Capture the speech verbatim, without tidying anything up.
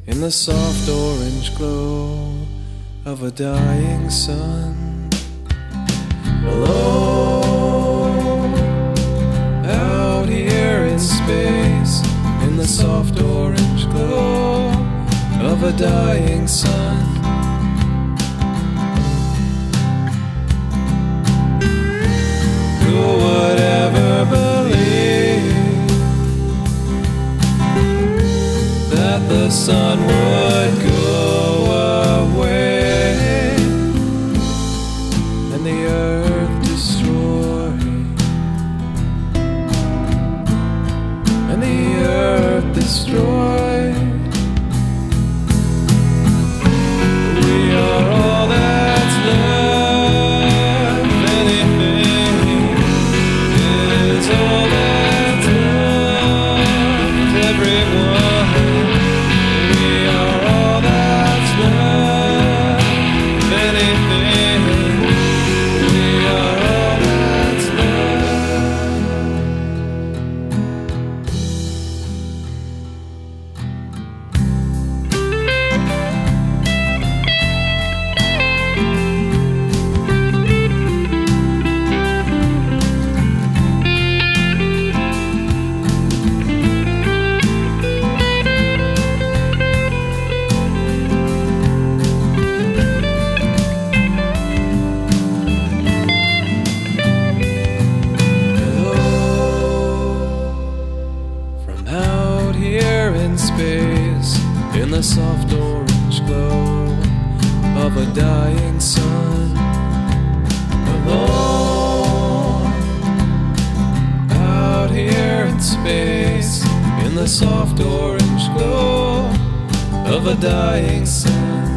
in the soft orange glow of a dying sun. Alone, out here in space, in the soft orange glow of a dying sun. Who would ever believe that the sun would go away and the earth destroyed, and the earth destroyed? We are all that's left. Anything is all that's left. Everyone, we are all that's left. Anything, we are all that's in space, in the soft orange glow of a dying sun. Alone, out here in space, in the soft orange glow of a dying sun.